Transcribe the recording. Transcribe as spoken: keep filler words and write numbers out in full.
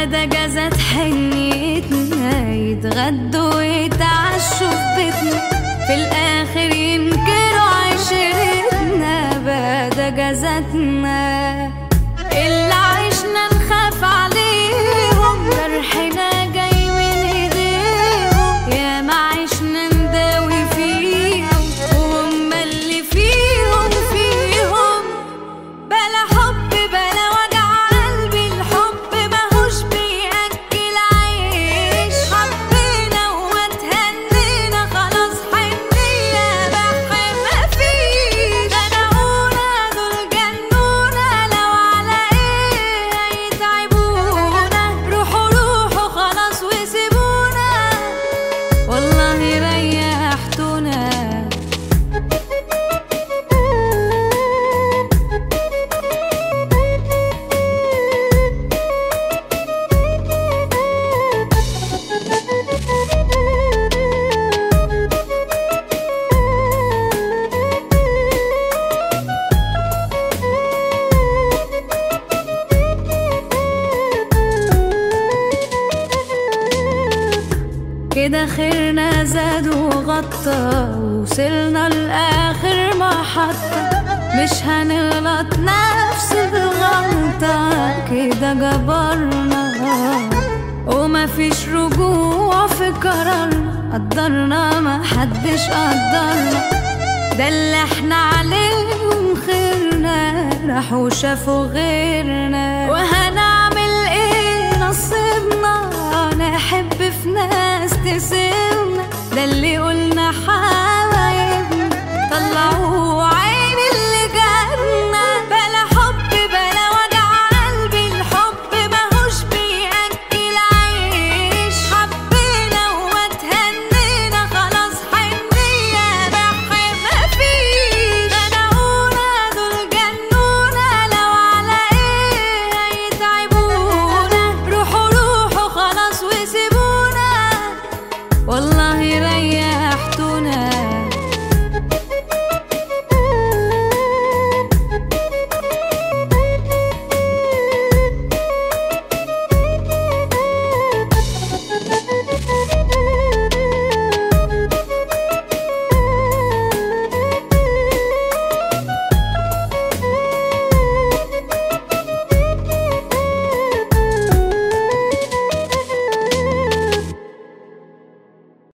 ده جازت حنيتنا، يتغدوا ويتعشوا في بيتنا، في الآخر ينكروا عشرتنا بقى ده جازتنا. اللي عشنا نخاف عليهم، جرحنا جاي من ايديهم، يا ما عشنا نداوي فيهم، وهم اللي فيهم فيهم. بلا حب بلا وجع قلبي، الحب ماهوش بيأكل عيش. حبينا واتهنينا خلاص، حنية بحر مفيش. خدعونا دول جنونا، لو على ايه هيتعبونا. روحوا روحوا خلاص وسيبونا، والله ريحتونا. كده خيرنا زاد وغطى، وصلنا لآخر محطة، مش هنغلط نفس الغلطة. كده جبرنا ومفيش رجوع في قرارنا، قدرنا محدش قدرنا. ده اللي احنا عليهم خيرنا، راحوا شافوا غيرنا.